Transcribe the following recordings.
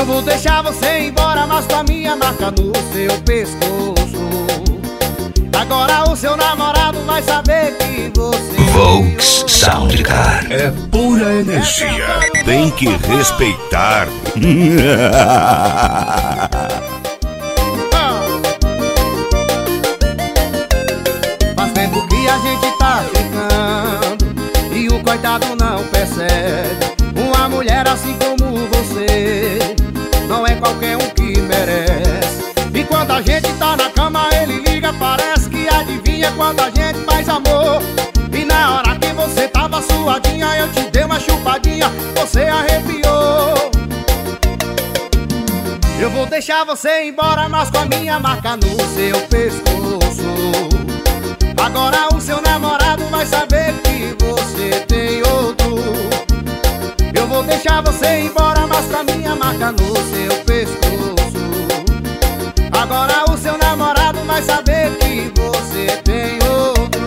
Eu vou deixar você ir embora, mas com a minha marca no seu pescoço. Agora o seu namorado vai saber que você Volks Soundcar. É pura energia, tem que respeitar. Faz tempo que a gente tá ficando e o coitado não percebe. Uma mulher assim como você não é qualquer um que merece. E quando a gente tá na cama ele liga, parece que adivinha quando a gente faz amor. E na hora que você tava suadinha eu te dei uma chupadinha, você arrepiou. Eu vou deixar você ir embora, mas com a minha marca no seu pescoço. Agora o seu namorado vai saber que você tem outro. Eu vou deixar você ir embora, mas com a minha marca no seu pescoço. Agora o seu namorado vai saber que você tem outro.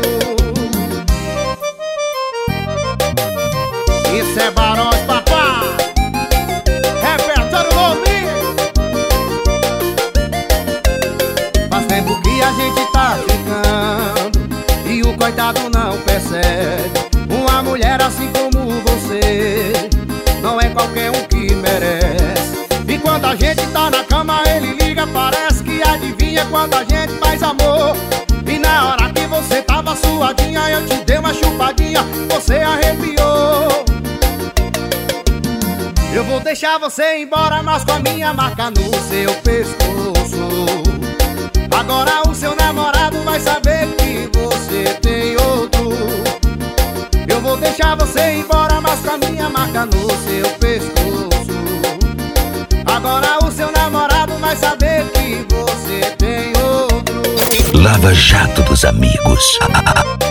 Isso é Barões, papá. Repertório novinho. Faz tempo que a gente tá ficando e o coitado não percebe. Uma mulher assim como você não é qualquer um que merece. E quando a gente tá na cama ele liga, parece que adivinha quando a gente faz amor. E na hora que você tava suadinha eu te dei uma chupadinha, você arrepiou. Eu vou deixar você ir embora, mas com a minha marca no seu pescoço. Agora o seu namorado vai saber que você tem outro. Eu vou deixar você ir embora, mas com a minha marca no seu pescoço. Agora o seu namorado vai saber que você tem outro. Lava Jato dos Amigos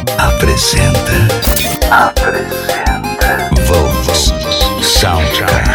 apresenta Volks Soundcar.